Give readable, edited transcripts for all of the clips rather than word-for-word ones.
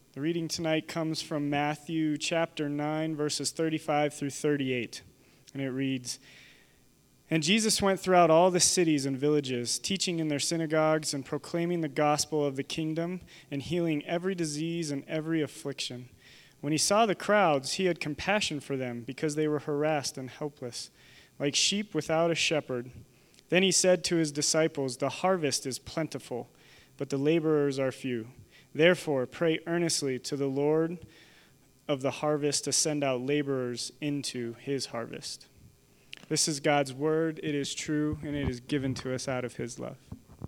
The reading tonight comes from Matthew chapter 9, verses 35 through 38, and it reads, "And Jesus went throughout all the cities and villages, teaching in their synagogues and proclaiming the gospel of the kingdom and healing every disease and every affliction. When he saw the crowds, he had compassion for them because they were harassed and helpless, like sheep without a shepherd. Then he said to his disciples, 'The harvest is plentiful, but the laborers are few. Therefore, pray earnestly to the Lord of the harvest to send out laborers into his harvest.'" This is God's word. It is true, and it is given to us out of his love.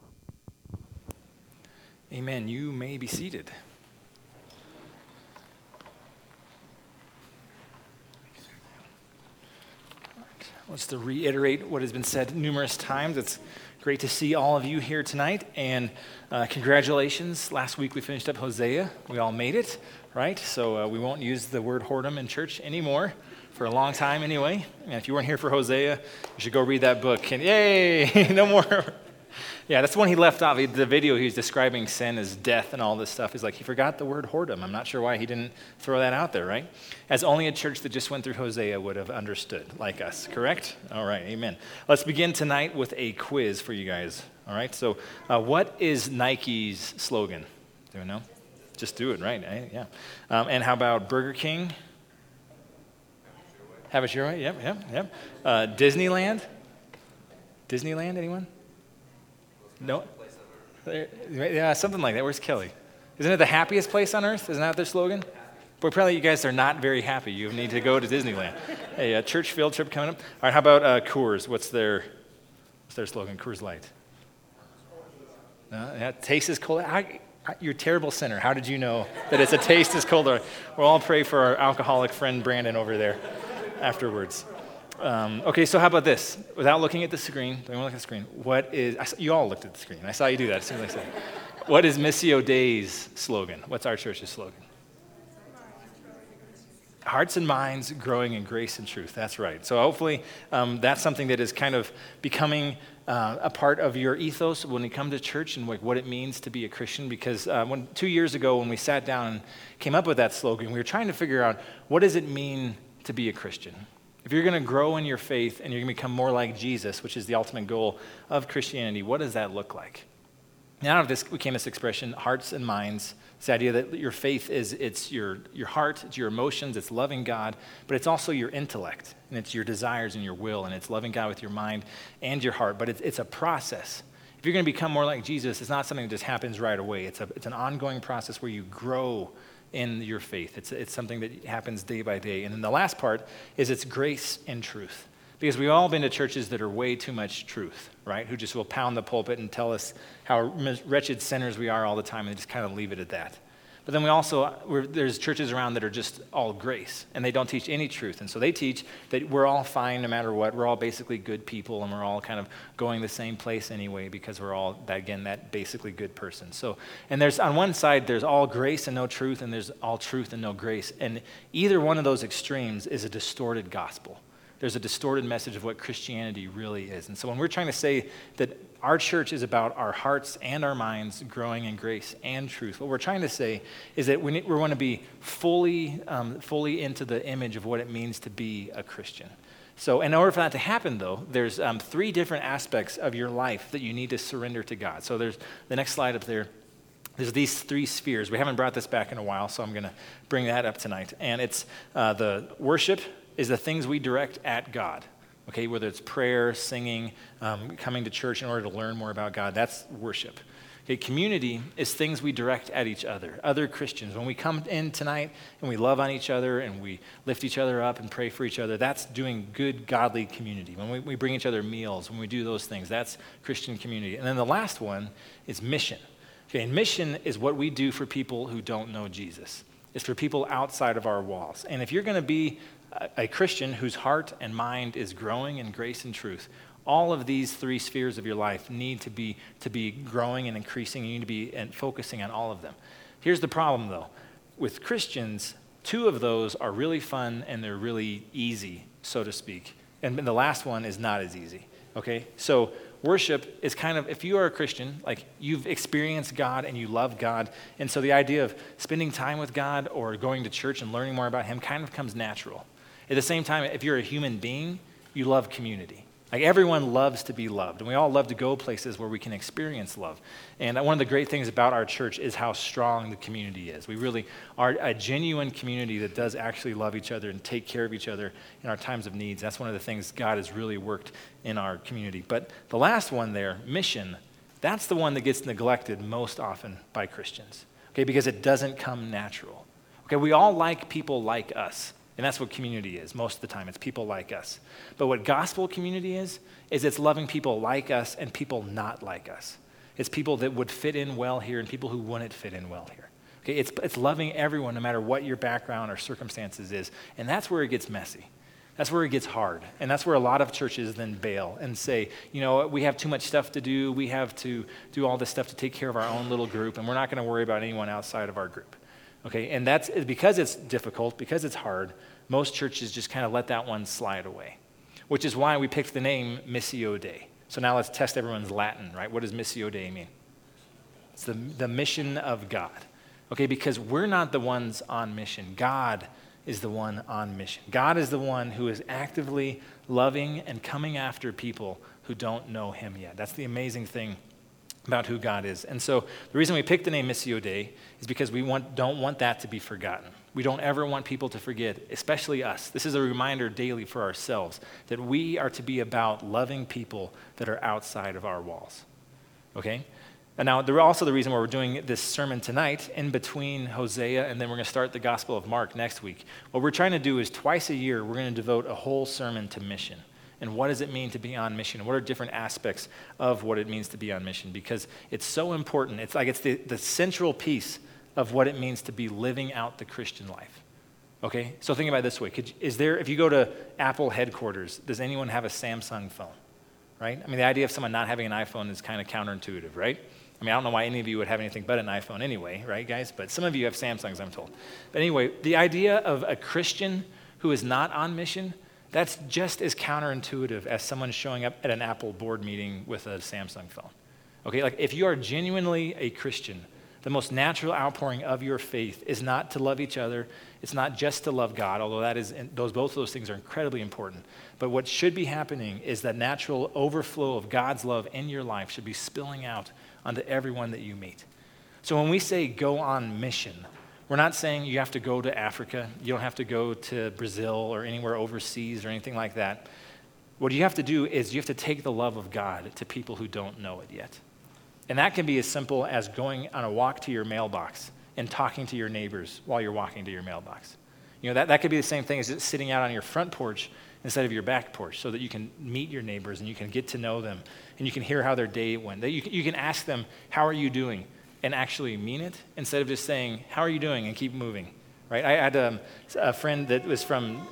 Amen. You may be seated. Let's to reiterate what has been said numerous times. It's great to see all of you here tonight, and congratulations. Last week we finished up Hosea. We all made it, right? So we won't use the word whoredom in church anymore for a long time anyway. And if you weren't here for Hosea, you should go read that book. And yay, no more. Yeah, that's the one he left off. The video, he was describing sin as death and all this stuff. He's like, he forgot the word whoredom. I'm not sure why he didn't throw that out there, right? As only a church that just went through Hosea would have understood, like us, correct? All right, amen. Let's begin tonight with a quiz for you guys, all right? So what is Nike's slogan? Do you know? Just do it, right? Yeah. And how about Burger King? Have it your way? Yep. Disneyland? Disneyland, anyone? No? Yeah, something like that. Where's Kelly? Isn't it the happiest place on earth? Isn't that their slogan? But apparently you guys are not very happy. You need to go to Disneyland. Hey, a church field trip coming up. All right, how about Coors? What's their slogan? Coors Light. Yeah, taste is cold. You're a terrible sinner. How did you know that it's a taste is colder? We'll all pray for our alcoholic friend Brandon over there afterwards. Okay, so how about this? Without looking at the screen, don't even look at the screen. You all looked at the screen. I saw you do that as soon as I said it. What is Missio Dei's slogan? What's our church's slogan? Hearts and minds growing in grace and truth. That's right. So hopefully that's something that is kind of becoming a part of your ethos when you come to church and like what it means to be a Christian. Because 2 years ago when we sat down and came up with that slogan, we were trying to figure out what does it mean to be a Christian? If you're going to grow in your faith and you're going to become more like Jesus, which is the ultimate goal of Christianity, what does that look like? Now, out of this, we came to this expression, hearts and minds. It's the idea that your faith it's your heart, it's your emotions, it's loving God, but it's also your intellect, and it's your desires and your will, and it's loving God with your mind and your heart, but it's a process. If you're going to become more like Jesus, it's not something that just happens right away. It's an ongoing process where you grow in your faith. It's something that happens day by day. And then the last part is it's grace and truth. Because we've all been to churches that are way too much truth, right? Who just will pound the pulpit and tell us how wretched sinners we are all the time and just kind of leave it at that. But then there's churches around that are just all grace, and they don't teach any truth. And so they teach that we're all fine no matter what. We're all basically good people, and we're all kind of going the same place anyway because we're all, that basically good person. So, and there's, on one side, there's all grace and no truth, and there's all truth and no grace. And either one of those extremes is a distorted gospel. There's a distorted message of what Christianity really is. And so when we're trying to say that our church is about our hearts and our minds growing in grace and truth, what we're trying to say is that we want to be fully into the image of what it means to be a Christian. So in order for that to happen, though, there's 3 different aspects of your life that you need to surrender to God. So there's the next slide up there. There's these 3 spheres. We haven't brought this back in a while, so I'm going to bring that up tonight. And it's the worship is the things we direct at God, okay? Whether it's prayer, singing, coming to church in order to learn more about God, that's worship. Okay, community is things we direct at each other Christians. When we come in tonight and we love on each other and we lift each other up and pray for each other, that's doing good, godly community. When we bring each other meals, when we do those things, that's Christian community. And then the last one is mission. Okay, and mission is what we do for people who don't know Jesus. It's for people outside of our walls. And if you're going to be a Christian whose heart and mind is growing in grace and truth, all of these 3 spheres of your life need to be growing and increasing. You need to be focusing on all of them. Here's the problem, though. With Christians, 2 of those are really fun and they're really easy, so to speak. And the last one is not as easy, okay? So worship is kind of, if you are a Christian, like you've experienced God and you love God, and so the idea of spending time with God or going to church and learning more about him kind of comes natural. At the same time, if you're a human being, you love community. Like everyone loves to be loved, and we all love to go places where we can experience love. And one of the great things about our church is how strong the community is. We really are a genuine community that does actually love each other and take care of each other in our times of needs. That's one of the things God has really worked in our community. But the last one there, mission, that's the one that gets neglected most often by Christians, okay, because it doesn't come natural. Okay, we all like people like us. And that's what community is most of the time. It's people like us. But what gospel community is it's loving people like us and people not like us. It's people that would fit in well here and people who wouldn't fit in well here. Okay, it's loving everyone no matter what your background or circumstances is. And that's where it gets messy. That's where it gets hard. And that's where a lot of churches then bail and say, we have too much stuff to do. We have to do all this stuff to take care of our own little group, and we're not going to worry about anyone outside of our group. Okay, and that's because it's difficult, because it's hard, most churches just kind of let that one slide away, which is why we picked the name Missio Dei. So now let's test everyone's Latin, right? What does Missio Dei mean? It's the mission of God. Okay, because we're not the ones on mission. God is the one on mission. God is the one who is actively loving and coming after people who don't know him yet. That's the amazing thing about who God is. And so the reason we picked the name Missio Dei is because we don't want that to be forgotten. We don't ever want people to forget, especially us. This is a reminder daily for ourselves that we are to be about loving people that are outside of our walls. Okay? And now, also the reason why we're doing this sermon tonight in between Hosea and then we're going to start the Gospel of Mark next week. What we're trying to do is twice a year, we're going to devote a whole sermon to mission. And what does it mean to be on mission? What are different aspects of what it means to be on mission? Because it's so important. It's like it's the central piece of what it means to be living out the Christian life. Okay? So think about it this way. If you go to Apple headquarters, does anyone have a Samsung phone? Right? I mean, the idea of someone not having an iPhone is kind of counterintuitive, right? I mean, I don't know why any of you would have anything but an iPhone anyway, right, guys? But some of you have Samsungs, I'm told. But anyway, the idea of a Christian who is not on mission, that's just as counterintuitive as someone showing up at an Apple board meeting with a Samsung phone. Okay, like if you are genuinely a Christian, the most natural outpouring of your faith is not to love each other. It's not just to love God, although both of those things are incredibly important. But what should be happening is that natural overflow of God's love in your life should be spilling out onto everyone that you meet. So when we say go on mission, we're not saying you have to go to Africa. You don't have to go to Brazil or anywhere overseas or anything like that. What you have to do is you have to take the love of God to people who don't know it yet. And that can be as simple as going on a walk to your mailbox and talking to your neighbors while you're walking to your mailbox. That could be the same thing as just sitting out on your front porch instead of your back porch so that you can meet your neighbors and you can get to know them and you can hear how their day went. You can ask them, how are you doing? And actually mean it instead of just saying, how are you doing? And keep moving, right? I had a friend that was from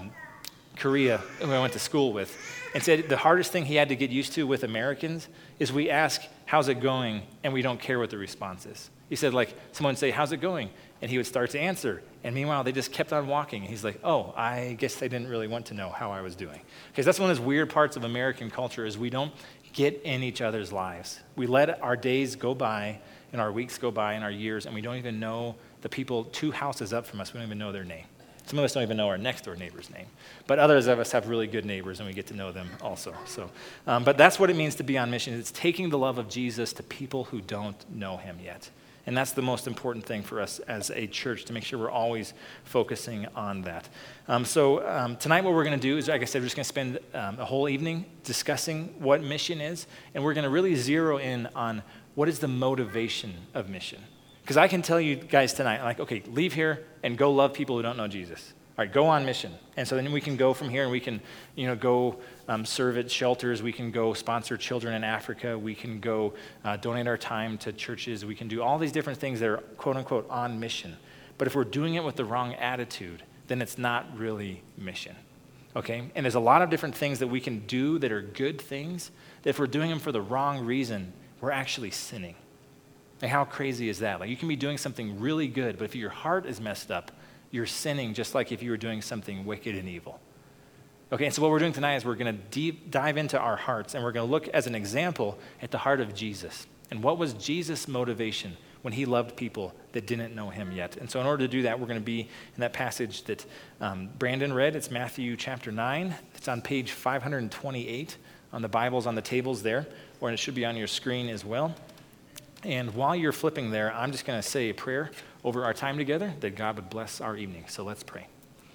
Korea who I went to school with and said the hardest thing he had to get used to with Americans is we ask, how's it going? And we don't care what the response is. He said, like, someone would say, how's it going? And he would start to answer. And meanwhile, they just kept on walking. And he's like, oh, I guess they didn't really want to know how I was doing. Because that's one of those weird parts of American culture is we don't get in each other's lives. We let our days go by and our weeks go by and our years, and we don't even know the people 2 houses up from us. We don't even know their name. Some of us don't even know our next door neighbor's name. But others of us have really good neighbors, and we get to know them also. So, but that's what it means to be on mission. It's taking the love of Jesus to people who don't know him yet. And that's the most important thing for us as a church, to make sure we're always focusing on that. Tonight what we're going to do is, like I said, we're just going to spend a whole evening discussing what mission is, and we're going to really zero in on what is the motivation of mission. Because I can tell you guys tonight, like, okay, leave here and go love people who don't know Jesus. All right, go on mission. And so then we can go from here and we can, go serve at shelters. We can go sponsor children in Africa. We can go donate our time to churches. We can do all these different things that are, quote unquote, on mission. But if we're doing it with the wrong attitude, then it's not really mission. Okay? And there's a lot of different things that we can do that are good things, that if we're doing them for the wrong reason, we're actually sinning. Like, how crazy is that? Like, you can be doing something really good, but if your heart is messed up, you're sinning just like if you were doing something wicked and evil. Okay, and so what we're doing tonight is we're going to deep dive into our hearts, and we're going to look as an example at the heart of Jesus. And what was Jesus' motivation when he loved people that didn't know him yet? And so in order to do that, we're going to be in that passage that Brandon read. It's Matthew chapter 9. It's on page 528 on the Bibles on the tables there, or it should be on your screen as well. And while you're flipping there, I'm just going to say a prayer over our time together that God would bless our evening. So let's pray.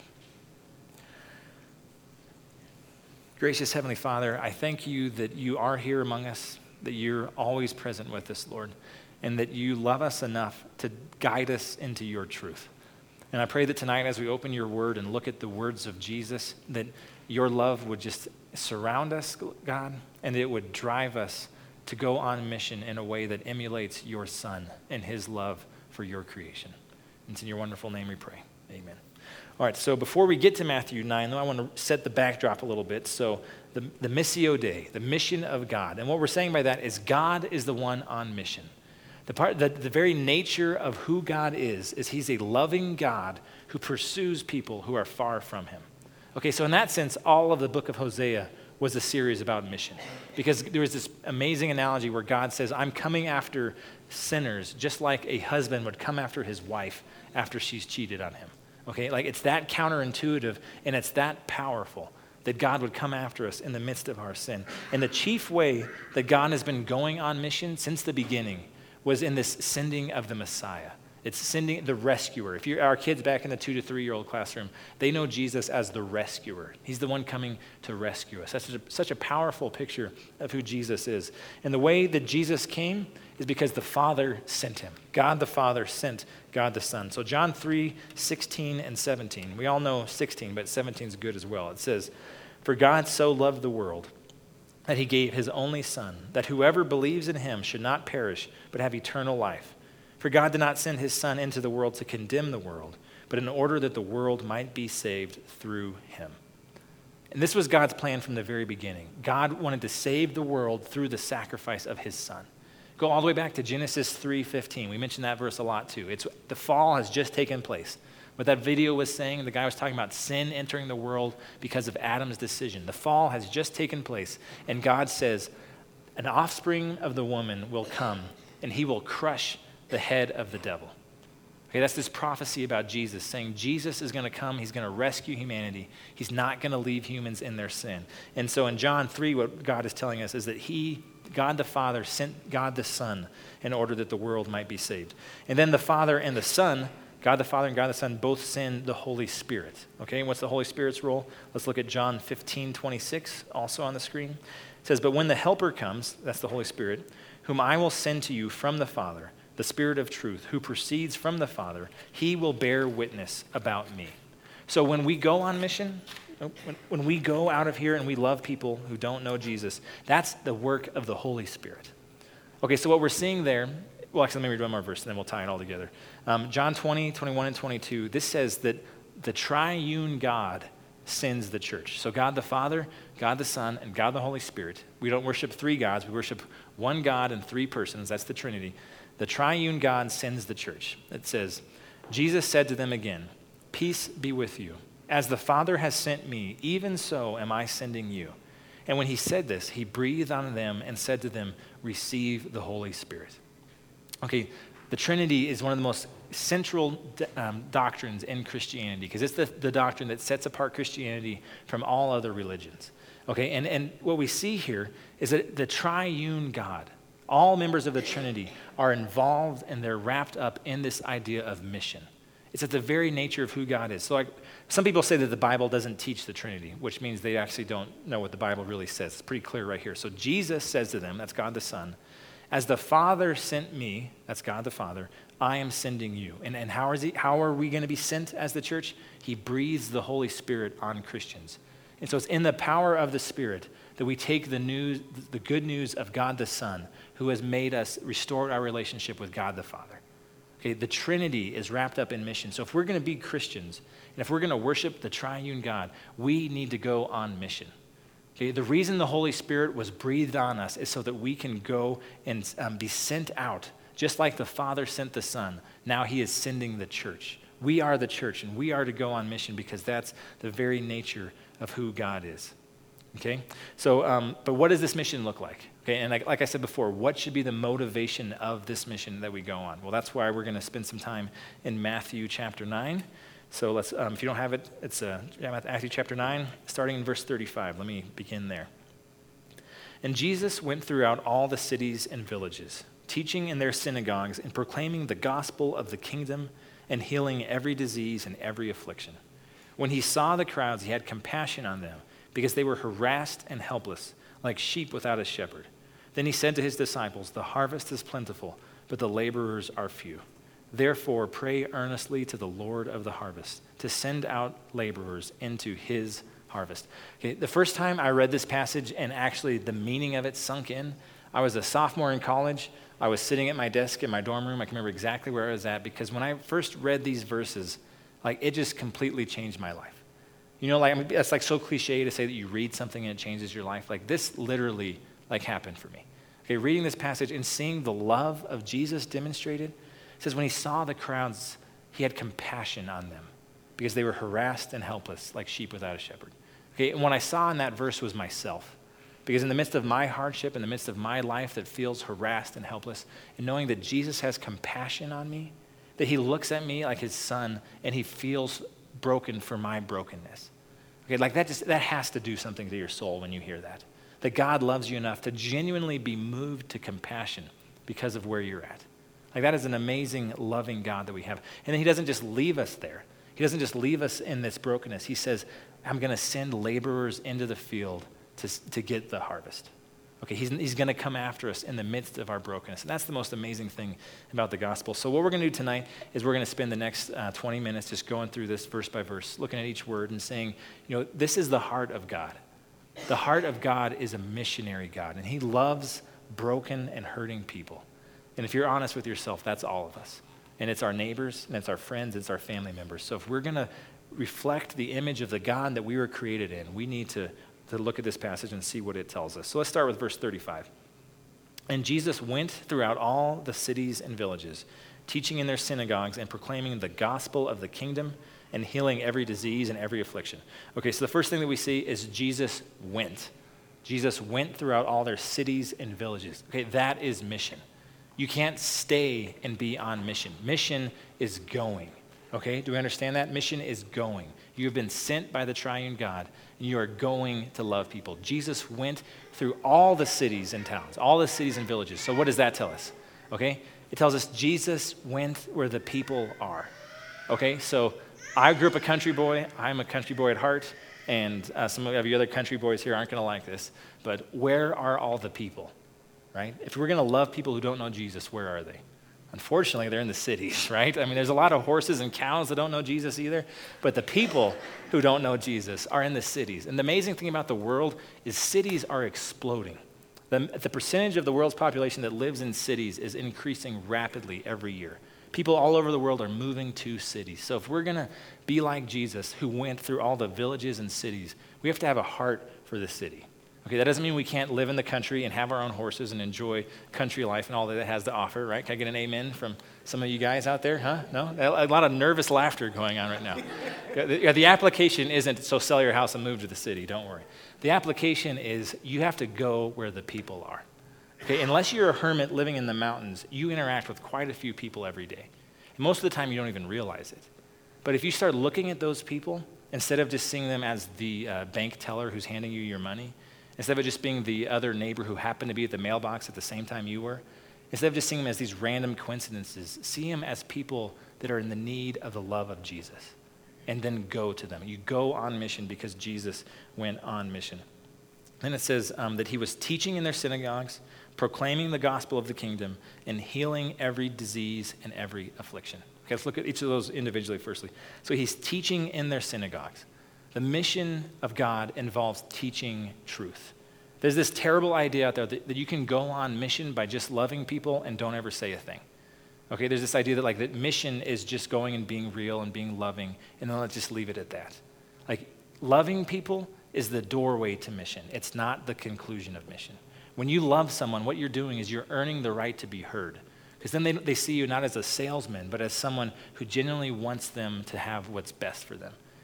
Gracious Heavenly Father, I thank you that you are here among us, that you're always present with us, Lord, and that you love us enough to guide us into your truth. And I pray that tonight as we open your word and look at the words of Jesus, that your love would just surround us, God, and it would drive us to go on mission in a way that emulates your Son and his love for your creation. And it's in your wonderful name we pray. Amen. All right, so before we get to Matthew 9, though, I want to set the backdrop a little bit. So the Missio Dei, the mission of God. And what we're saying by that is God is the one on mission. The very nature of who God is he's a loving God who pursues people who are far from him. Okay, so in that sense, all of the book of Hosea was a series about mission. Because there was this amazing analogy where God says, I'm coming after sinners just like a husband would come after his wife after she's cheated on him. Okay, like it's that counterintuitive and it's that powerful that God would come after us in the midst of our sin. And the chief way that God has been going on mission since the beginning was in this sending of the Messiah. It's sending the rescuer. If you're our kids back in the 2 to 3 year old classroom, they know Jesus as the rescuer. He's the one coming to rescue us. That's such a powerful picture of who Jesus is. And the way that Jesus came is because the Father sent him. God the Father sent God the Son. So John 3, 16 and 17. We all know 16, but 17 is good as well. It says, "For God so loved the world that he gave his only Son, that whoever believes in him should not perish, but have eternal life. For God did not send his Son into the world to condemn the world, but in order that the world might be saved through him." And this was God's plan from the very beginning. God wanted to save the world through the sacrifice of his Son. Go all the way back to Genesis 3:15. We mentioned that verse a lot too. The fall has just taken place. What that video was saying, the guy was talking about sin entering the world because of Adam's decision. The fall has just taken place, and God says, an offspring of the woman will come, and he will crush the head of the devil. Okay, that's this prophecy about Jesus, saying Jesus is going to come, he's going to rescue humanity. He's not going to leave humans in their sin. And so in John 3, what God is telling us is that God the Father sent God the Son in order that the world might be saved. And then the Father and the Son, God the Father and God the Son, both send the Holy Spirit. Okay, and what's the Holy Spirit's role? Let's look at John 15:26, also on the screen. It says, "But when the Helper comes," that's the Holy Spirit, "whom I will send to you from the Father, the Spirit of truth, who proceeds from the Father, he will bear witness about me." So when we go on mission, when we go out of here and we love people who don't know Jesus, that's the work of the Holy Spirit. Okay, so what we're seeing there, well, actually, let me read one more verse, and then we'll tie it all together. John 20, 21, and 22, this says that the triune God sends the church. So God the Father, God the Son, and God the Holy Spirit. We don't worship three gods. We worship one God in three persons. That's the Trinity. The triune God sends the church. It says, "Jesus said to them again, 'Peace be with you. As the Father has sent me, even so am I sending you.' And when he said this, he breathed on them and said to them, 'Receive the Holy Spirit.'" Okay, the Trinity is one of the most central doctrines in Christianity because it's the doctrine that sets apart Christianity from all other religions. Okay, and what we see here is that the triune God, all members of the Trinity, are involved and they're wrapped up in this idea of mission. It's at the very nature of who God is. So like some people say that the Bible doesn't teach the Trinity, which means they actually don't know what the Bible really says. It's pretty clear right here. So Jesus says to them, that's God the Son, "As the Father sent me," that's God the Father, "I am sending you." And how are we going to be sent as the church? He breathes the Holy Spirit on Christians. And so it's in the power of the Spirit that we take the good news of God the Son, who has made us, restored our relationship with God the Father. Okay, the Trinity is wrapped up in mission. So if we're going to be Christians, and if we're going to worship the triune God, we need to go on mission. Okay, the reason the Holy Spirit was breathed on us is so that we can go and be sent out. Just like the Father sent the Son, now he is sending the church. We are the church, and we are to go on mission because that's the very nature of who God is. Okay? So, but what does this mission look like? Okay, and like I said before, what should be the motivation of this mission that we go on? Well, that's why we're going to spend some time in Matthew chapter 9. So let's, if you don't have it, it's Matthew chapter 9, starting in verse 35. Let me begin there. And Jesus went throughout all the cities and villages, teaching in their synagogues and proclaiming the gospel of the kingdom and healing every disease and every affliction. When he saw the crowds, he had compassion on them because they were harassed and helpless, like sheep without a shepherd. Then he said to his disciples, "The harvest is plentiful, but the laborers are few. Therefore, pray earnestly to the Lord of the harvest to send out laborers into his harvest." Okay, the first time I read this passage and actually the meaning of it sunk in, I was a sophomore in college. I was sitting at my desk in my dorm room. I can remember exactly where I was at because when I first read these verses, like it just completely changed my life. You know, like it's like so cliche to say that you read something and it changes your life. Like this literally like happened for me. Okay, reading this passage and seeing the love of Jesus demonstrated, it says when he saw the crowds, he had compassion on them because they were harassed and helpless like sheep without a shepherd. Okay, and what I saw in that verse was myself. Because in the midst of my hardship, in the midst of my life that feels harassed and helpless, and knowing that Jesus has compassion on me, that he looks at me like his son and he feels broken for my brokenness. Okay, like that has to do something to your soul when you hear that. That God loves you enough to genuinely be moved to compassion because of where you're at. Like that is an amazing, loving God that we have. And then he doesn't just leave us there. He doesn't just leave us in this brokenness. He says, I'm going to send laborers into the field to get the harvest. Okay, he's going to come after us in the midst of our brokenness. And that's the most amazing thing about the gospel. So what we're going to do tonight is we're going to spend the next 20 minutes just going through this verse by verse, looking at each word and saying, you know, this is the heart of God. The heart of God is a missionary God, and he loves broken and hurting people. And if you're honest with yourself, that's all of us. And it's our neighbors, and it's our friends, it's our family members. So if we're going to reflect the image of the God that we were created in, we need to look at this passage and see what it tells us. So let's start with verse 35. And Jesus went throughout all the cities and villages, teaching in their synagogues and proclaiming the gospel of the kingdom and healing every disease and every affliction. Okay, so the first thing that we see is Jesus went. Jesus went throughout all their cities and villages. Okay, that is mission. You can't stay and be on mission. Mission is going. Okay, do we understand that? Mission is going. You have been sent by the triune God, and you are going to love people. Jesus went through all the cities and towns, all the cities and villages. So what does that tell us? Okay, it tells us Jesus went where the people are. Okay, so I grew up a country boy. I'm a country boy at heart, and some of you other country boys here aren't going to like this, but where are all the people, right? If we're going to love people who don't know Jesus, where are they? Unfortunately, they're in the cities, right? I mean, there's a lot of horses and cows that don't know Jesus either, but the people who don't know Jesus are in the cities. And the amazing thing about the world is cities are exploding. The percentage of the world's population that lives in cities is increasing rapidly every year. People all over the world are moving to cities. So if we're going to be like Jesus, who went through all the villages and cities, we have to have a heart for the city. Okay, that doesn't mean we can't live in the country and have our own horses and enjoy country life and all that it has to offer, right? Can I get an amen from some of you guys out there, huh? No? A lot of nervous laughter going on right now. The application isn't so sell your house and move to the city, don't worry. The application is you have to go where the people are. Okay, unless you're a hermit living in the mountains, you interact with quite a few people every day. And most of the time, you don't even realize it. But if you start looking at those people, instead of just seeing them as the bank teller who's handing you your money, instead of just being the other neighbor who happened to be at the mailbox at the same time you were, instead of just seeing them as these random coincidences, see them as people that are in the need of the love of Jesus. And then go to them. You go on mission because Jesus went on mission. Then it says that he was teaching in their synagogues, proclaiming the gospel of the kingdom, and healing every disease and every affliction. Okay, let's look at each of those individually firstly. So he's teaching in their synagogues. The mission of God involves teaching truth. There's this terrible idea out there that you can go on mission by just loving people and don't ever say a thing. Okay, there's this idea that mission is just going and being real and being loving, and then let's just leave it at that. Like, loving people is the doorway to mission. It's not the conclusion of mission. When you love someone, what you're doing is you're earning the right to be heard. Because then they see you not as a salesman, but as someone who genuinely wants them to have what's best for them.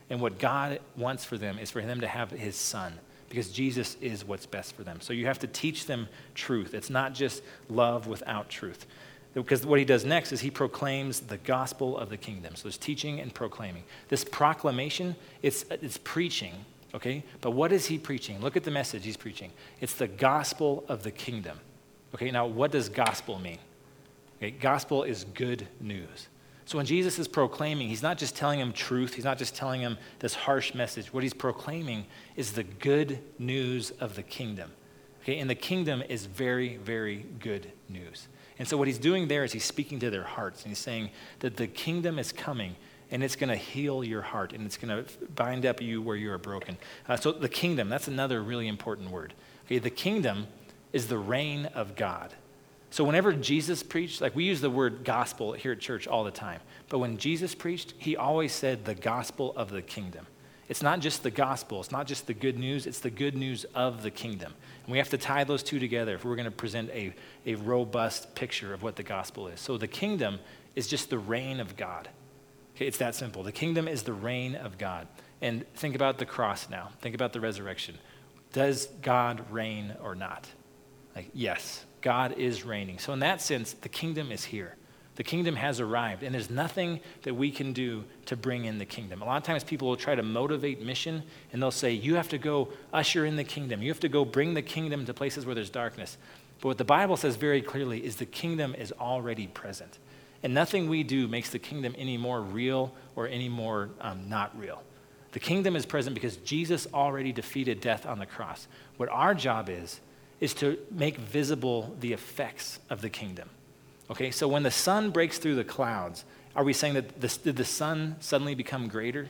And what God wants for them is for them to have his son, because Jesus is what's best for them. So you have to teach them truth. It's not just love without truth. Because what he does next is he proclaims the gospel of the kingdom. So there's teaching and proclaiming. This proclamation, it's preaching, okay? But what is he preaching? Look at the message he's preaching. It's the gospel of the kingdom. Okay, now what does gospel mean? Okay, gospel is good news. So when Jesus is proclaiming, he's not just telling them truth. He's not just telling them this harsh message. What he's proclaiming is the good news of the kingdom. Okay, and the kingdom is very, very good news. And so what he's doing there is he's speaking to their hearts. And he's saying that the kingdom is coming, and it's going to heal your heart, and it's going to bind up you where you are broken. So the kingdom, that's another really important word. Okay, the kingdom is the reign of God. So whenever Jesus preached, like we use the word gospel here at church all the time, but when Jesus preached, he always said the gospel of the kingdom. It's not just the gospel, it's not just the good news, it's the good news of the kingdom. And we have to tie those two together if we're going to present a robust picture of what the gospel is. So the kingdom is just the reign of God. Okay, it's that simple. The kingdom is the reign of God. And think about the cross now. Think about the resurrection. Does God reign or not? Like, yes, God is reigning. So in that sense, the kingdom is here. The kingdom has arrived, and there's nothing that we can do to bring in the kingdom. A lot of times people will try to motivate mission, and they'll say, you have to go usher in the kingdom. You have to go bring the kingdom to places where there's darkness. But what the Bible says very clearly is the kingdom is already present. And nothing we do makes the kingdom any more real or any more not real. The kingdom is present because Jesus already defeated death on the cross. What our job is to make visible the effects of the kingdom. Okay, so when the sun breaks through the clouds, are we saying that did the sun suddenly become greater?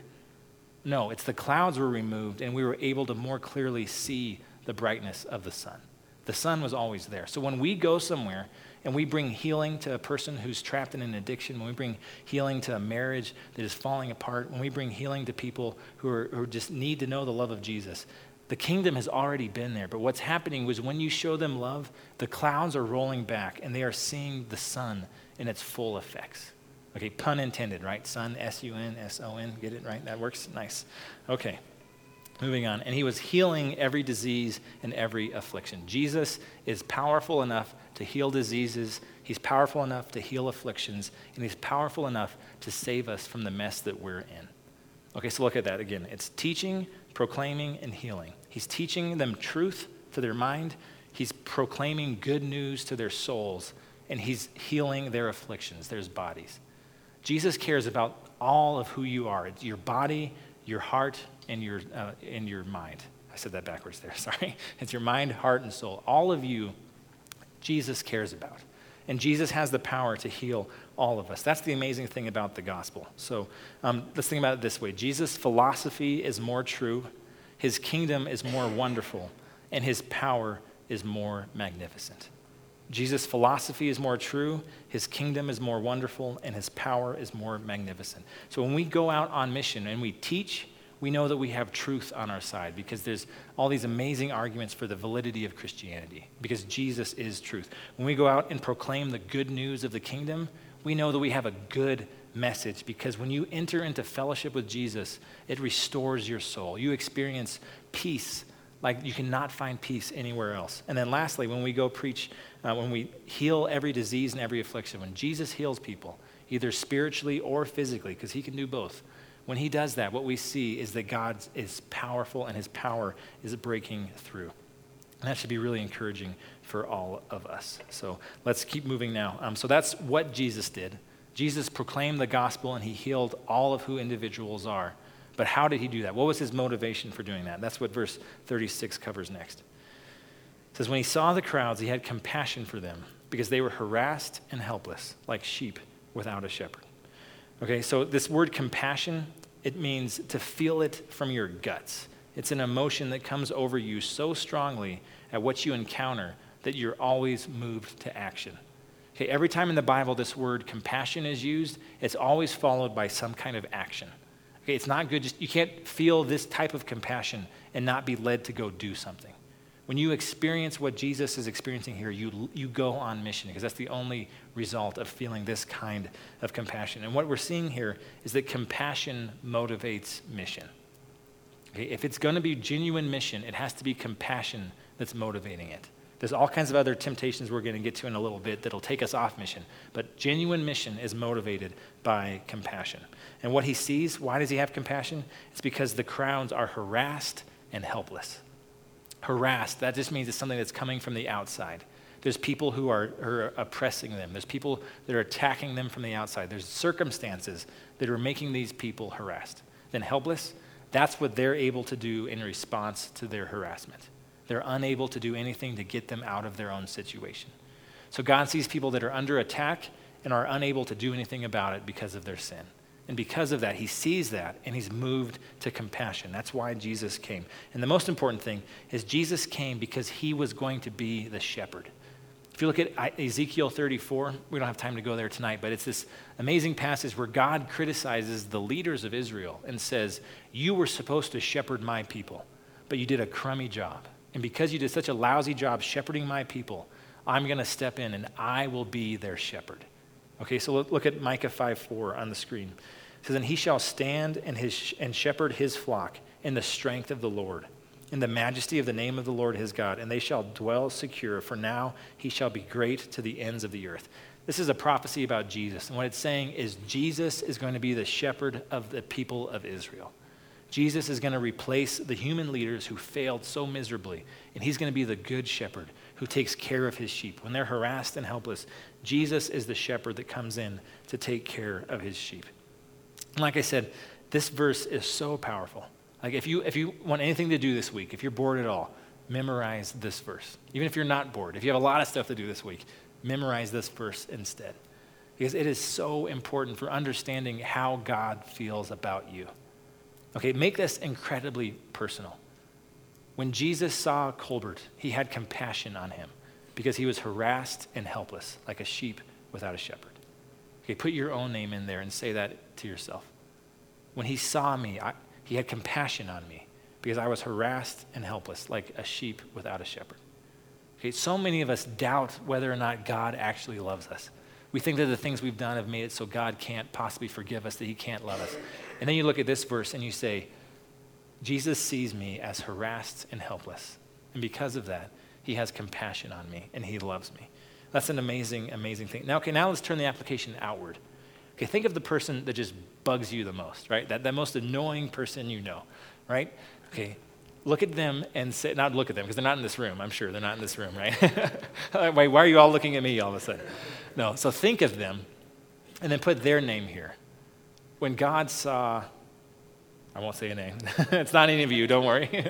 No, it's the clouds were removed and we were able to more clearly see the brightness of the sun. The sun was always there. So when we go somewhere and we bring healing to a person who's trapped in an addiction, when we bring healing to a marriage that is falling apart, when we bring healing to people who just need to know the love of Jesus, the kingdom has already been there, but what's happening was when you show them love, the clouds are rolling back and they are seeing the sun in its full effects. Okay, pun intended, right? Sun, S-U-N, S-O-N, get it right? That works? Nice. Okay, moving on. And he was healing every disease and every affliction. Jesus is powerful enough to heal diseases. He's powerful enough to heal afflictions, and he's powerful enough to save us from the mess that we're in. Okay, so look at that again. It's teaching, proclaiming, and healing. He's teaching them truth to their mind. He's proclaiming good news to their souls, and he's healing their afflictions, their bodies. Jesus cares about all of who you are. It's your body, your heart, and your mind. I said that backwards there, sorry. It's your mind, heart, and soul. All of you, Jesus cares about. And Jesus has the power to heal all of us. That's the amazing thing about the gospel. So let's think about it this way. Jesus' philosophy is more true, his kingdom is more wonderful, and his power is more magnificent. Jesus' philosophy is more true, his kingdom is more wonderful, and his power is more magnificent. So when we go out on mission and we teach, we know that we have truth on our side because there's all these amazing arguments for the validity of Christianity because Jesus is truth. When we go out and proclaim the good news of the kingdom, we know that we have a good message because when you enter into fellowship with Jesus, it restores your soul. You experience peace like you cannot find peace anywhere else. And then lastly, when we go preach, when we heal every disease and every affliction, when Jesus heals people, either spiritually or physically, because he can do both, when he does that, what we see is that God is powerful and his power is breaking through. And that should be really encouraging for all of us. So let's keep moving now. So that's what Jesus did. Jesus proclaimed the gospel and he healed all of who individuals are. But how did he do that? What was his motivation for doing that? That's what verse 36 covers next. It says, when he saw the crowds, he had compassion for them because they were harassed and helpless, like sheep without a shepherd. Okay, so this word compassion, it means to feel it from your guts. It's an emotion that comes over you so strongly at what you encounter that you're always moved to action. Okay, every time in the Bible this word compassion is used, it's always followed by some kind of action. Okay, it's not good, you can't feel this type of compassion and not be led to go do something. When you experience what Jesus is experiencing here, you go on mission, because that's the only result of feeling this kind of compassion. And what we're seeing here is that compassion motivates mission. Okay, if it's going to be genuine mission, it has to be compassion that's motivating it. There's all kinds of other temptations we're going to get to in a little bit that'll take us off mission. But genuine mission is motivated by compassion. And what he sees, why does he have compassion? It's because the crowds are harassed and helpless. Harassed, that just means it's something that's coming from the outside. There's people who are oppressing them. There's people that are attacking them from the outside. There's circumstances that are making these people harassed. Then helpless, that's what they're able to do in response to their harassment. They're unable to do anything to get them out of their own situation. So God sees people that are under attack and are unable to do anything about it because of their sin. And because of that, he sees that and he's moved to compassion. That's why Jesus came. And the most important thing is Jesus came because he was going to be the shepherd. If you look at Ezekiel 34, we don't have time to go there tonight, but it's this amazing passage where God criticizes the leaders of Israel and says, you were supposed to shepherd my people, but you did a crummy job. And because you did such a lousy job shepherding my people, I'm going to step in and I will be their shepherd. Okay, so look at Micah 5:4 on the screen. It says, and he shall stand and shepherd his flock in the strength of the Lord, in the majesty of the name of the Lord his God, and they shall dwell secure, for now he shall be great to the ends of the earth. This is a prophecy about Jesus, and what it's saying is Jesus is going to be the shepherd of the people of Israel. Jesus is going to replace the human leaders who failed so miserably, and he's going to be the good shepherd who takes care of his sheep. When they're harassed and helpless, Jesus is the shepherd that comes in to take care of his sheep. And like I said, this verse is so powerful. Like if you want anything to do this week, if you're bored at all, memorize this verse. Even if you're not bored, if you have a lot of stuff to do this week, memorize this verse instead. Because it is so important for understanding how God feels about you. Okay, make this incredibly personal. When Jesus saw Colbert, he had compassion on him because he was harassed and helpless, like a sheep without a shepherd. Okay, put your own name in there and say that to yourself. When he saw me, he had compassion on me because I was harassed and helpless, like a sheep without a shepherd. Okay, so many of us doubt whether or not God actually loves us. We think that the things we've done have made it so God can't possibly forgive us, that he can't love us. And then you look at this verse and you say, Jesus sees me as harassed and helpless. And because of that, he has compassion on me and he loves me. That's an amazing, amazing thing. Now let's turn the application outward. Okay, think of the person that just bugs you the most, right? That most annoying person you know, right? Okay, look at them and say, not look at them because they're not in this room. I'm sure they're not in this room, right? Wait, why are you all looking at me all of a sudden? No, so think of them and then put their name here. When God saw, I won't say a name. It's not any of you, don't worry.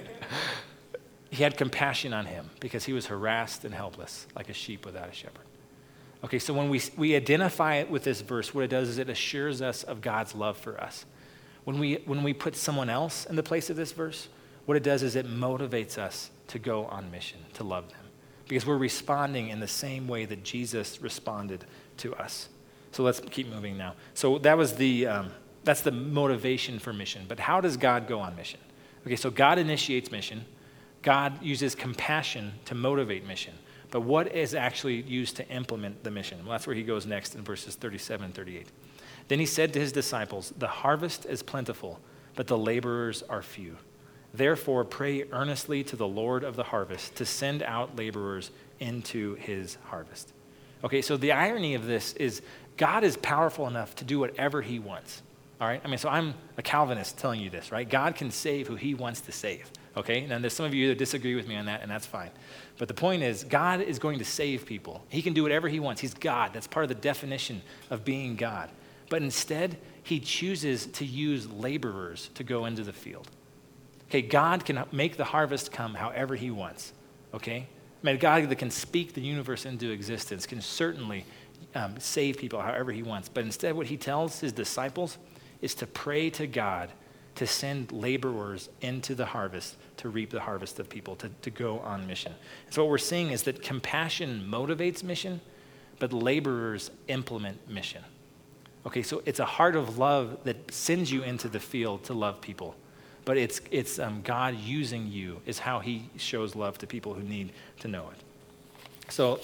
He had compassion on him because he was harassed and helpless, like a sheep without a shepherd. Okay, so when we identify it with this verse, what it does is it assures us of God's love for us. When we put someone else in the place of this verse, what it does is it motivates us to go on mission, to love them. Because we're responding in the same way that Jesus responded to us. So let's keep moving now. So that's the motivation for mission. But how does God go on mission? Okay, so God initiates mission. God uses compassion to motivate mission. But what is actually used to implement the mission? Well, that's where he goes next in verses 37 and 38. Then he said to his disciples, the harvest is plentiful, but the laborers are few. Therefore, pray earnestly to the Lord of the harvest to send out laborers into his harvest. Okay, so the irony of this is God is powerful enough to do whatever he wants. All right? I mean, so I'm a Calvinist telling you this, right? God can save who he wants to save. Okay? Now, there's some of you that disagree with me on that, and that's fine. But the point is, God is going to save people. He can do whatever he wants. He's God. That's part of the definition of being God. But instead, he chooses to use laborers to go into the field. Okay, God can make the harvest come however he wants. Okay? I mean, God that can speak the universe into existence can certainly save people however he wants. But instead, what he tells his disciples is to pray to God to send laborers into the harvest to reap the harvest of people, to go on mission. So what we're seeing is that compassion motivates mission, but laborers implement mission. Okay, so it's a heart of love that sends you into the field to love people. but it's God using you is how he shows love to people who need to know it. So,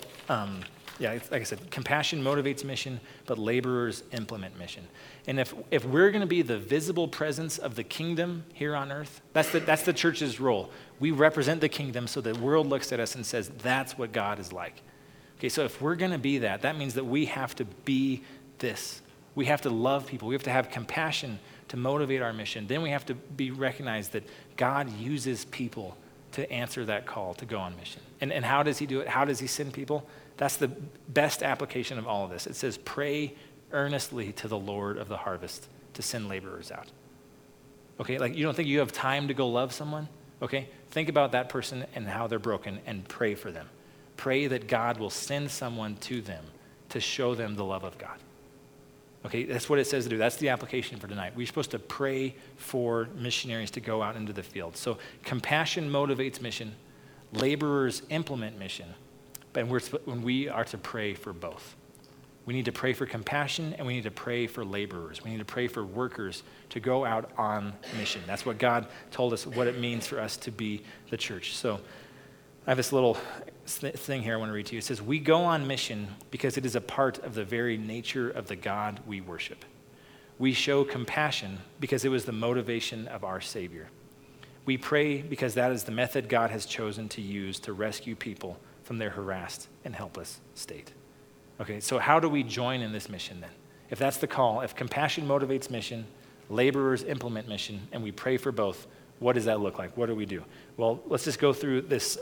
like I said, compassion motivates mission, but laborers implement mission. And if we're going to be the visible presence of the kingdom here on earth, that's the church's role. We represent the kingdom so the world looks at us and says, that's what God is like. Okay, so if we're going to be that means that we have to be this. We have to love people. We have to have compassion to motivate our mission. Then we have to be recognized that God uses people to answer that call to go on mission. And how does he do it? How does he send people? That's the best application of all of this. It says, pray earnestly to the Lord of the harvest to send laborers out. Okay, like you don't think you have time to go love someone? Okay, think about that person and how they're broken and pray for them. Pray that God will send someone to them to show them the love of God. Okay, that's what it says to do. That's the application for tonight. We're supposed to pray for missionaries to go out into the field. So compassion motivates mission. Laborers implement mission. But when we are to pray for both. We need to pray for compassion and we need to pray for laborers. We need to pray for workers to go out on mission. That's what God told us what it means for us to be the church. So I have this little thing here I want to read to you. It says, we go on mission because it is a part of the very nature of the God we worship. We show compassion because it was the motivation of our Savior. We pray because that is the method God has chosen to use to rescue people from their harassed and helpless state. Okay, so how do we join in this mission then? If that's the call, if compassion motivates mission, laborers implement mission, and we pray for both, what does that look like? What do we do? Well, let's just go through this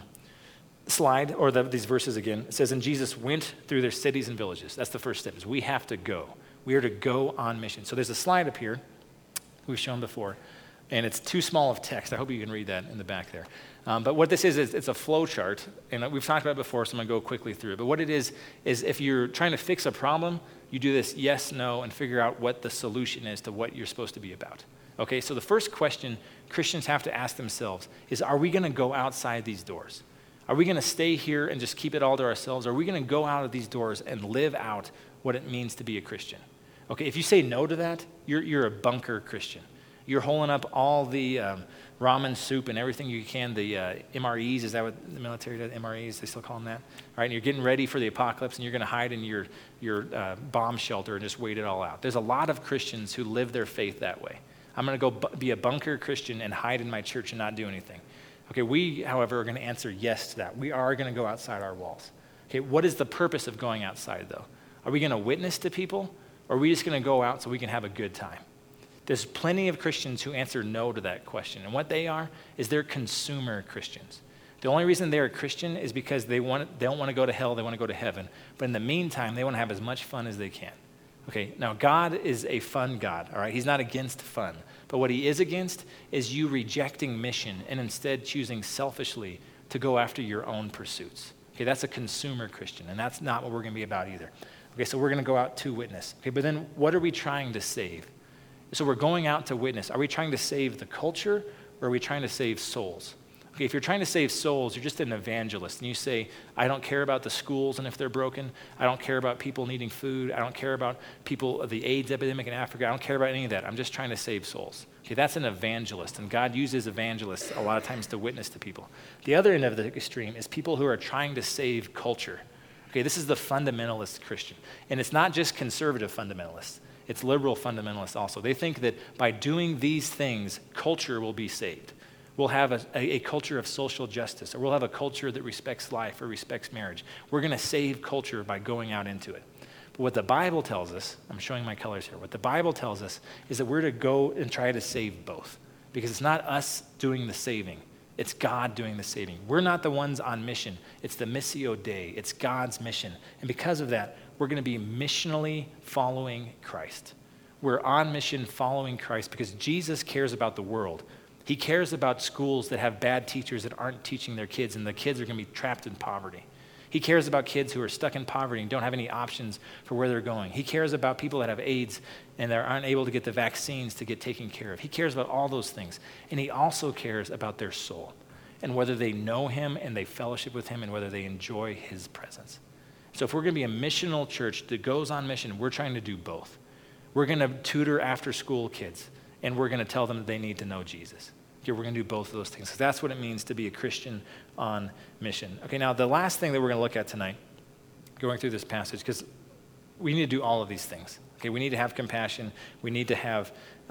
slide, or these verses again. It says, and Jesus went through their cities and villages. That's the first step, is we have to go. We are to go on mission. So there's a slide up here we've shown before, and it's too small of text. I hope you can read that in the back there. But what this is it's a flow chart, and we've talked about it before, so I'm going to go quickly through it. But what it is if you're trying to fix a problem, you do this yes, no, and figure out what the solution is to what you're supposed to be about. Okay, so the first question Christians have to ask themselves is, are we going to go outside these doors? Are we going to stay here and just keep it all to ourselves? Or are we going to go out of these doors and live out what it means to be a Christian? Okay, if you say no to that, you're a bunker Christian. You're holding up all the ramen soup and everything you can, the MREs, is that what the military does, MREs, they still call them that? Right, and you're getting ready for the apocalypse and you're going to hide in your bomb shelter and just wait it all out. There's a lot of Christians who live their faith that way. I'm going to go be a bunker Christian and hide in my church and not do anything. Okay, we, however, are going to answer yes to that. We are going to go outside our walls. Okay, what is the purpose of going outside, though? Are we going to witness to people, or are we just going to go out so we can have a good time? There's plenty of Christians who answer no to that question, and what they are is they're consumer Christians. The only reason they're a Christian is because they don't want to go to hell, they want to go to heaven, but in the meantime, they want to have as much fun as they can. Okay, now God is a fun God, all right? He's not against fun. But what he is against is you rejecting mission and instead choosing selfishly to go after your own pursuits. Okay, that's a consumer Christian, and that's not what we're going to be about either. Okay, so we're going to go out to witness. Okay, but then what are we trying to save? So we're going out to witness. Are we trying to save the culture, or are we trying to save souls? Okay, if you're trying to save souls, you're just an evangelist, and you say, I don't care about the schools and if they're broken. I don't care about people needing food. I don't care about the AIDS epidemic in Africa. I don't care about any of that. I'm just trying to save souls. Okay, that's an evangelist, and God uses evangelists a lot of times to witness to people. The other end of the extreme is people who are trying to save culture. Okay, this is the fundamentalist Christian, and it's not just conservative fundamentalists. It's liberal fundamentalists also. They think that by doing these things, culture will be saved. We'll have a culture of social justice, or we'll have a culture that respects life or respects marriage. We're going to save culture by going out into it. But what the Bible tells us, I'm showing my colors here, what the Bible tells us is that we're to go and try to save both. Because it's not us doing the saving. It's God doing the saving. We're not the ones on mission. It's the Missio Dei. It's God's mission. And because of that, we're going to be missionally following Christ. We're on mission following Christ because Jesus cares about the world. He cares about schools that have bad teachers that aren't teaching their kids, and the kids are going to be trapped in poverty. He cares about kids who are stuck in poverty and don't have any options for where they're going. He cares about people that have AIDS and that aren't able to get the vaccines to get taken care of. He cares about all those things. And he also cares about their soul and whether they know him and they fellowship with him and whether they enjoy his presence. So if we're going to be a missional church that goes on mission, we're trying to do both. We're going to tutor after school kids. and we're going to tell them that they need to know Jesus. Okay, we're going to do both of those things. So that's what it means to be a Christian on mission. Okay, now the last thing that we're going to look at tonight, going through this passage, because we need to do all of these things. Okay, we need to have compassion. We need to have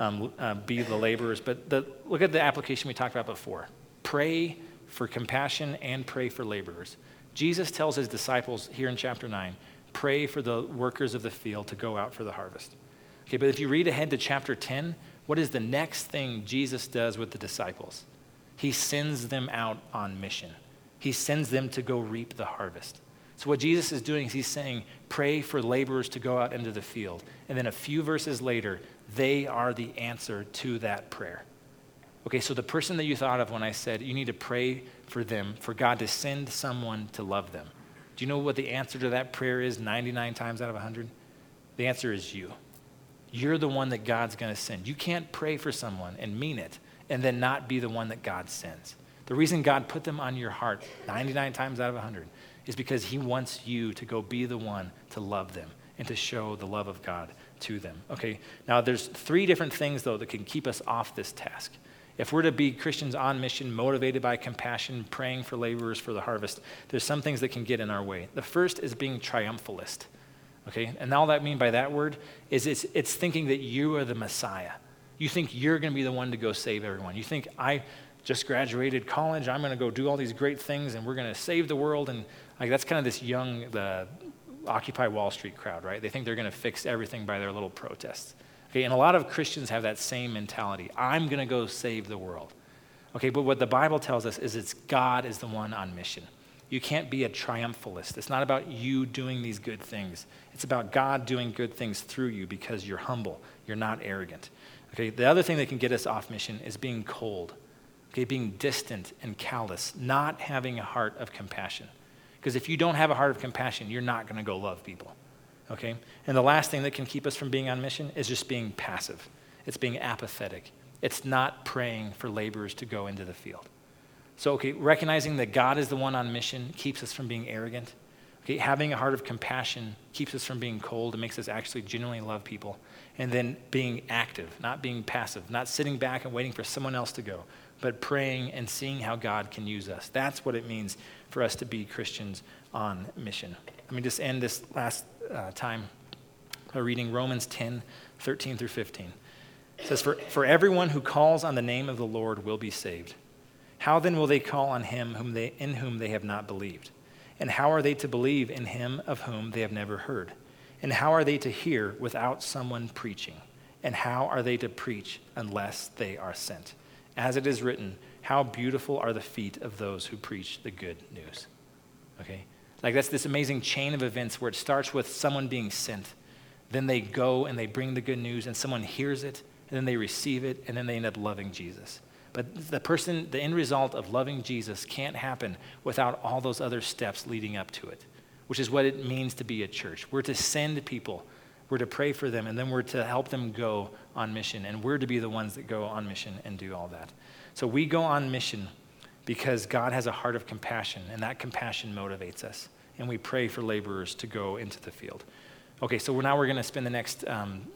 be the laborers. But look at the application we talked about before. Pray for compassion and pray for laborers. Jesus tells his disciples here in chapter 9, pray for the workers of the field to go out for the harvest. Okay, but if you read ahead to chapter 10, what is the next thing Jesus does with the disciples? He sends them out on mission. He sends them to go reap the harvest. So what Jesus is doing is he's saying, pray for laborers to go out into the field. And then a few verses later, they are the answer to that prayer. Okay, so the person that you thought of when I said you need to pray for them, for God to send someone to love them. Do you know what the answer to that prayer is 99 times out of 100? The answer is you. You're the one that God's going to send. You can't pray for someone and mean it and then not be the one that God sends. The reason God put them on your heart 99 times out of 100 is because he wants you to go be the one to love them and to show the love of God to them. Okay, now there's 3 different things, though, that can keep us off this task. If we're to be Christians on mission, motivated by compassion, praying for laborers for the harvest, there's some things that can get in our way. The first is being triumphalist. Okay, and all that I mean by that word is it's thinking that you are the Messiah. You think you're going to be the one to go save everyone. You think, I just graduated college, I'm going to go do all these great things, and we're going to save the world. And like that's kind of this young, the Occupy Wall Street crowd, right? They think they're going to fix everything by their little protests. Okay, and a lot of Christians have that same mentality. I'm going to go save the world. Okay, but what the Bible tells us is God is the one on mission. You can't be a triumphalist. It's not about you doing these good things. It's about God doing good things through you because you're humble. You're not arrogant. Okay, the other thing that can get us off mission is being cold. Okay, being distant and callous, not having a heart of compassion. Because if you don't have a heart of compassion, you're not going to go love people. Okay? And the last thing that can keep us from being on mission is just being passive. It's being apathetic. It's not praying for laborers to go into the field. So, okay, recognizing that God is the one on mission keeps us from being arrogant. Okay, having a heart of compassion keeps us from being cold. It makes us actually genuinely love people. And then being active, not being passive, not sitting back and waiting for someone else to go, but praying and seeing how God can use us. That's what it means for us to be Christians on mission. Let me just end this last time by reading Romans 10, 13 through 15. It says, for everyone who calls on the name of the Lord will be saved. How then will they call on him in whom they have not believed? And how are they to believe in him of whom they have never heard? And how are they to hear without someone preaching? And how are they to preach unless they are sent? As it is written, how beautiful are the feet of those who preach the good news. Okay? Like that's this amazing chain of events where it starts with someone being sent. Then they go and they bring the good news and someone hears it and then they receive it and then they end up loving Jesus. But the end result of loving Jesus can't happen without all those other steps leading up to it, which is what it means to be a church. We're to send people, we're to pray for them, and then we're to help them go on mission, and we're to be the ones that go on mission and do all that. So we go on mission because God has a heart of compassion, and that compassion motivates us, and we pray for laborers to go into the field. Okay, so now we're going to spend the next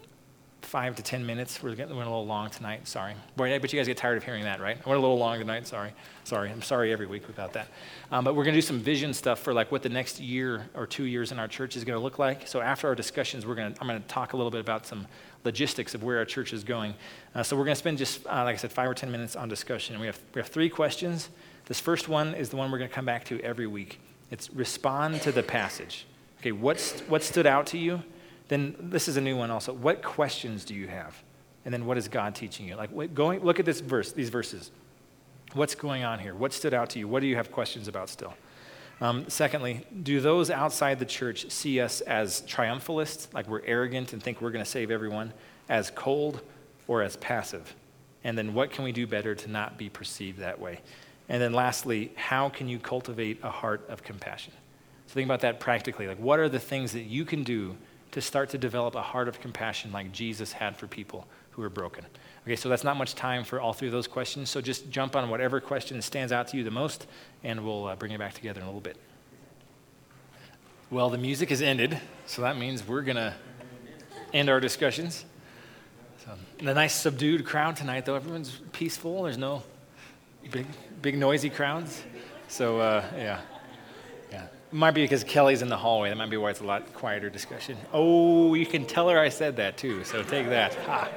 5 to 10 minutes. We're getting a little long tonight. Sorry. Boy, I bet you guys get tired of hearing that, right? I went a little long tonight. Sorry. I'm sorry every week about that. But we're going to do some vision stuff for like what the next year or 2 years in our church is going to look like. So after our discussions, I'm going to talk a little bit about some logistics of where our church is going. So we're going to spend just, like I said, 5 or 10 minutes on discussion. And we have 3 questions. This first one is the one we're going to come back to every week. It's respond to the passage. Okay, what stood out to you? Then this is a new one also. What questions do you have? And then what is God teaching you? Like look at these verses. What's going on here? What stood out to you? What do you have questions about still? Secondly, do those outside the church see us as triumphalists, like we're arrogant and think we're going to save everyone, as cold or as passive? And then what can we do better to not be perceived that way? And then lastly, how can you cultivate a heart of compassion? So think about that practically. Like what are the things that you can do to start to develop a heart of compassion like Jesus had for people who were broken? Okay, so that's not much time for all 3 of those questions, so just jump on whatever question stands out to you the most, and we'll bring it back together in a little bit. Well, the music has ended, so that means we're going to end our discussions. So, and a nice subdued crowd tonight, though. Everyone's peaceful. There's no big noisy crowds. So, yeah. It might be because Kelly's in the hallway. That might be why it's a lot quieter discussion. Oh, you can tell her I said that, too. So take that. Ha.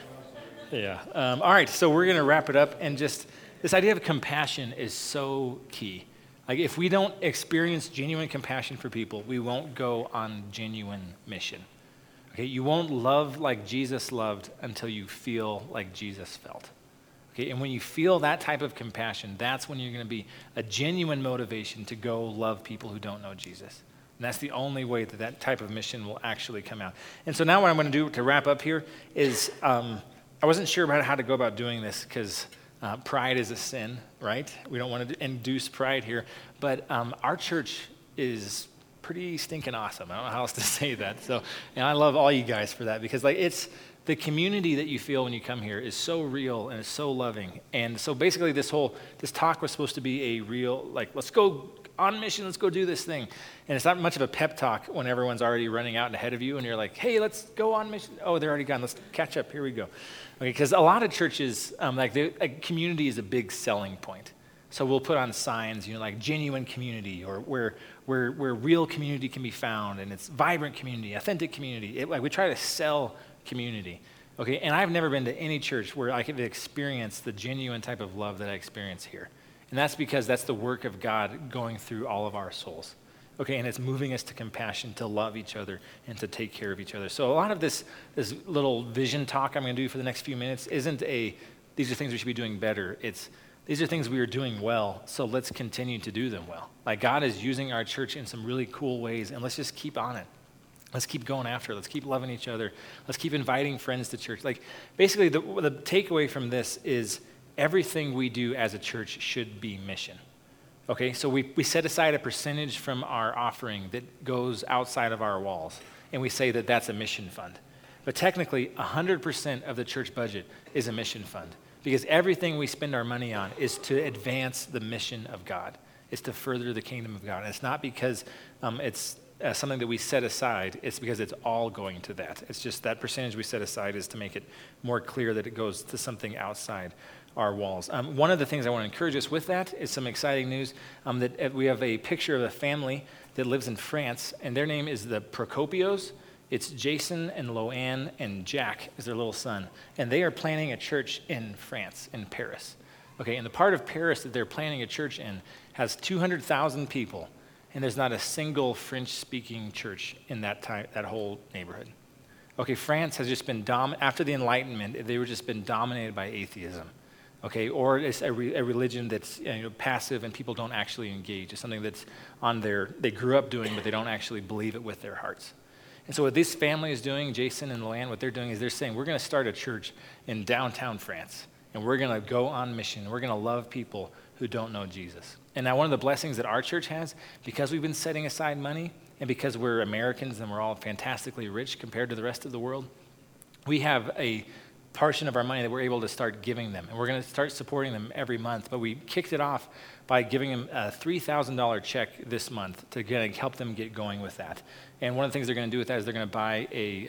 Yeah. All right, so we're going to wrap it up. And just this idea of compassion is so key. Like, if we don't experience genuine compassion for people, we won't go on genuine mission. Okay, you won't love like Jesus loved until you feel like Jesus felt. Okay, and when you feel that type of compassion, that's when you're going to be a genuine motivation to go love people who don't know Jesus. And that's the only way that that type of mission will actually come out. And so now what I'm going to do to wrap up here is I wasn't sure about how to go about doing this because pride is a sin, right? We don't want to induce pride here. But our church is pretty stinking awesome. I don't know how else to say that. So, and I love all you guys for that because it's the community that you feel when you come here is so real and it's so loving. And so basically this talk was supposed to be a real, like, let's go on mission, let's go do this thing. And it's not much of a pep talk when everyone's already running out ahead of you and you're like, hey, let's go on mission. Oh, they're already gone. Let's catch up. Here we go. Okay, because a lot of churches, community is a big selling point. So we'll put on signs, like genuine community or where real community can be found, and it's vibrant community, authentic community. We try to sell community. Okay, and I've never been to any church where I could experience the genuine type of love that I experience here. And that's because that's the work of God going through all of our souls. Okay, and it's moving us to compassion, to love each other, and to take care of each other. So a lot of this little vision talk I'm going to do for the next few minutes isn't these are things we should be doing better. These are things we are doing well, so let's continue to do them well. Like, God is using our church in some really cool ways, and let's just keep on it. Let's keep going after it. Let's keep loving each other. Let's keep inviting friends to church. Like, basically, the takeaway from this is everything we do as a church should be mission. Okay, so we set aside a percentage from our offering that goes outside of our walls, and we say that that's a mission fund. But technically, 100% of the church budget is a mission fund. Because everything we spend our money on is to advance the mission of God. It's to further the kingdom of God. And it's not because it's something that we set aside. It's because it's all going to that. It's just that percentage we set aside is to make it more clear that it goes to something outside our walls. One of the things I want to encourage us with that is some exciting news that we have a picture of a family that lives in France, and their name is the Procopios. It's Jason and Loanne and Jack is their little son. And they are planning a church in France, in Paris. Okay, and the part of Paris that they're planning a church in has 200,000 people. And there's not a single French-speaking church in that whole neighborhood. Okay, France has just been, after the Enlightenment, they've just been dominated by atheism. Okay, or it's a religion that's passive and people don't actually engage. It's something that's they grew up doing, but they don't actually believe it with their hearts. And so what this family is doing, Jason and Loanne, what they're doing is they're saying, we're going to start a church in downtown France, and we're going to go on mission. We're going to love people who don't know Jesus. And now one of the blessings that our church has, because we've been setting aside money, and because we're Americans and we're all fantastically rich compared to the rest of the world, we have a portion of our money that we're able to start giving them. And we're going to start supporting them every month. But we kicked it off by giving them a $3,000 check this month to help them get going with that. And one of the things they're going to do with that is they're going to buy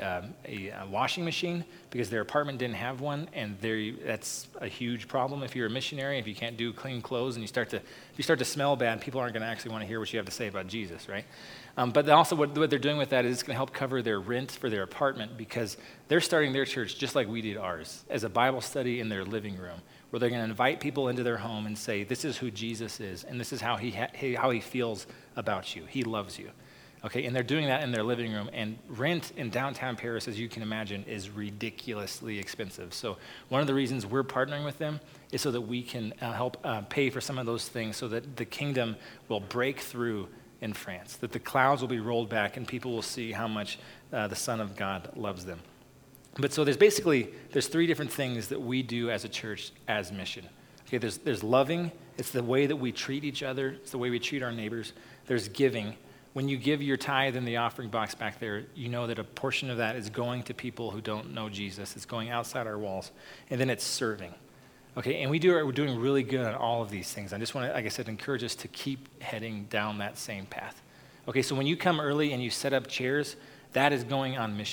a washing machine because their apartment didn't have one, and that's a huge problem if you're a missionary. If you can't do clean clothes and if you start to smell bad, people aren't going to actually want to hear what you have to say about Jesus, right? But also what they're doing with that is it's going to help cover their rent for their apartment because they're starting their church just like we did ours, as a Bible study in their living room, where they're going to invite people into their home and say, this is who Jesus is, and this is how he feels about you. He loves you. Okay, and they're doing that in their living room, and rent in downtown Paris, as you can imagine, is ridiculously expensive. So one of the reasons we're partnering with them is so that we can help pay for some of those things so that the kingdom will break through in France, that the clouds will be rolled back and people will see how much the Son of God loves them. But so there's three different things that we do as a church as mission. Okay, there's loving. It's the way that we treat each other. It's the way we treat our neighbors. There's giving. When you give your tithe in the offering box back there, you know that a portion of that is going to people who don't know Jesus. It's going outside our walls. And then it's serving. Okay, and we're doing really good on all of these things. I just want to, like I said, encourage us to keep heading down that same path. Okay, so when you come early and you set up chairs, that is going on mission.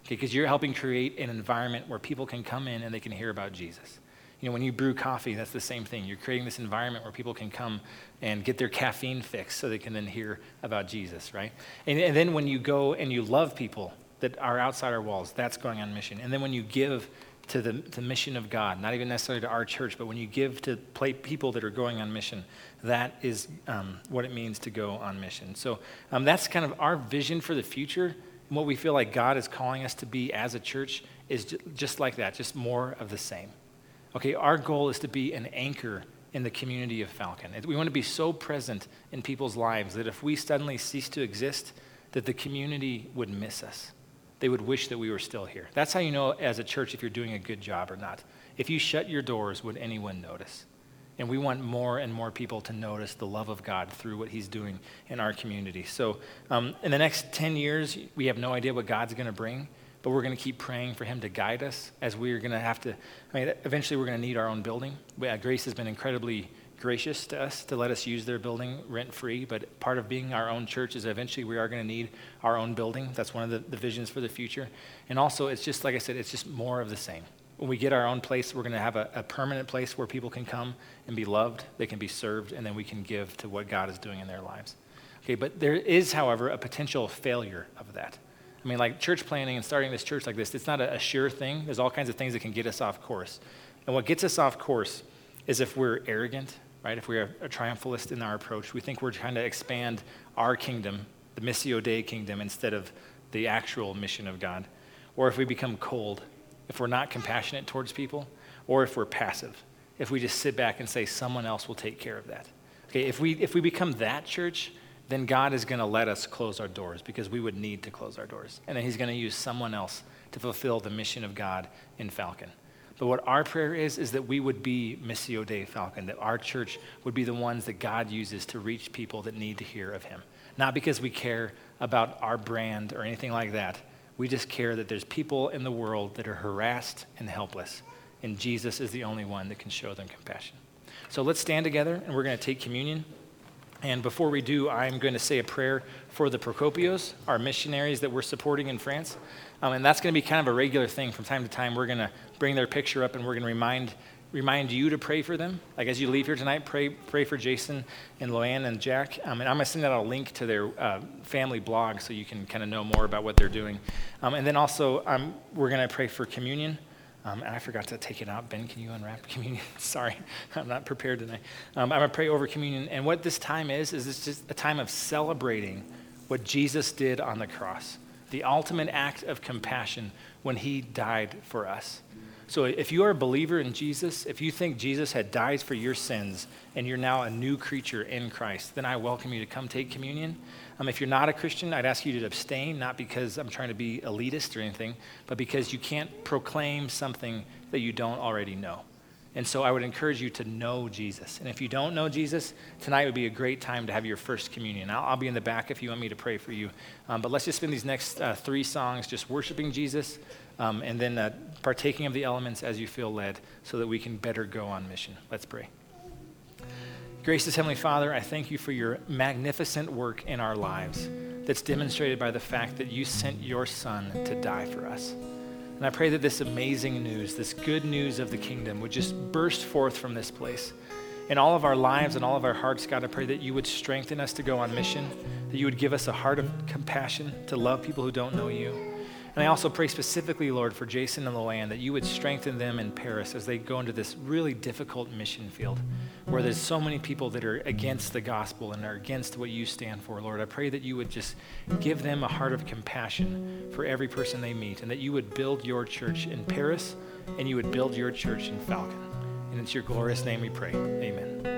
Okay, because you're helping create an environment where people can come in and they can hear about Jesus. You know, when you brew coffee, that's the same thing. You're creating this environment where people can come and get their caffeine fix so they can then hear about Jesus, right? And then when you go and you love people that are outside our walls, that's going on mission. And then when you give to the mission of God, not even necessarily to our church, but when you give to people that are going on mission, that is what it means to go on mission. So that's kind of our vision for the future, and what we feel like God is calling us to be as a church is just like that, just more of the same. Okay, our goal is to be an anchor in the community of Falcon. We want to be so present in people's lives that if we suddenly cease to exist, that the community would miss us. They would wish that we were still here. That's how you know as a church if you're doing a good job or not. If you shut your doors, would anyone notice? And we want more and more people to notice the love of God through what he's doing in our community. So in the next 10 years, we have no idea what God's going to bring, but we're going to keep praying for him to guide us as we're going to have to, eventually we're going to need our own building. Grace has been incredibly gracious to us to let us use their building rent-free, but part of being our own church is eventually we are going to need our own building. That's one of the visions for the future. And also, it's just, like I said, it's just more of the same. When we get our own place, we're going to have a permanent place where people can come and be loved, they can be served, and then we can give to what God is doing in their lives. Okay, but there is, however, a potential failure of that. I mean, like church planning and starting this church like this, it's not a sure thing. There's all kinds of things that can get us off course. And what gets us off course is if we're arrogant, right? If we're a triumphalist in our approach, we think we're trying to expand our kingdom, the Missio Dei kingdom, instead of the actual mission of God. Or if we become cold, if we're not compassionate towards people, or if we're passive, if we just sit back and say someone else will take care of that. Okay, if we become that church, then God is going to let us close our doors because we would need to close our doors. And then he's going to use someone else to fulfill the mission of God in Falcon. But what our prayer is that we would be Missio Dei Falcon, that our church would be the ones that God uses to reach people that need to hear of him. Not because we care about our brand or anything like that. We just care that there's people in the world that are harassed and helpless, and Jesus is the only one that can show them compassion. So let's stand together, and we're going to take communion. And before we do, I'm going to say a prayer for the Procopios, our missionaries that we're supporting in France. And that's going to be kind of a regular thing. From time to time, we're going to bring their picture up, and we're going to remind you to pray for them. Like as you leave here tonight, pray for Jason and Loanne and Jack. And I'm going to send out a link to their family blog so you can kind of know more about what they're doing. And then also, we're going to pray for communion. And I forgot to take it out. Ben, can you unwrap communion? Sorry, I'm not prepared tonight. I'm going to pray over communion. And what this time is it's just a time of celebrating what Jesus did on the cross, the ultimate act of compassion when he died for us. So if you are a believer in Jesus, if you think Jesus had died for your sins and you're now a new creature in Christ, then I welcome you to come take communion. If you're not a Christian, I'd ask you to abstain, not because I'm trying to be elitist or anything, but because you can't proclaim something that you don't already know. And so I would encourage you to know Jesus. And if you don't know Jesus, tonight would be a great time to have your first communion. I'll be in the back if you want me to pray for you. But let's just spend these next 3 songs just worshiping Jesus and then partaking of the elements as you feel led so that we can better go on mission. Let's pray. Gracious Heavenly Father, I thank you for your magnificent work in our lives that's demonstrated by the fact that you sent your Son to die for us. And I pray that this amazing news, this good news of the kingdom would just burst forth from this place. In all of our lives and all of our hearts, God, I pray that you would strengthen us to go on mission, that you would give us a heart of compassion to love people who don't know you. And I also pray specifically, Lord, for Jason and Loanne, that you would strengthen them in Paris as they go into this really difficult mission field where there's so many people that are against the gospel and are against what you stand for, Lord. I pray that you would just give them a heart of compassion for every person they meet and that you would build your church in Paris and you would build your church in Falcon. And it's your glorious name we pray. Amen.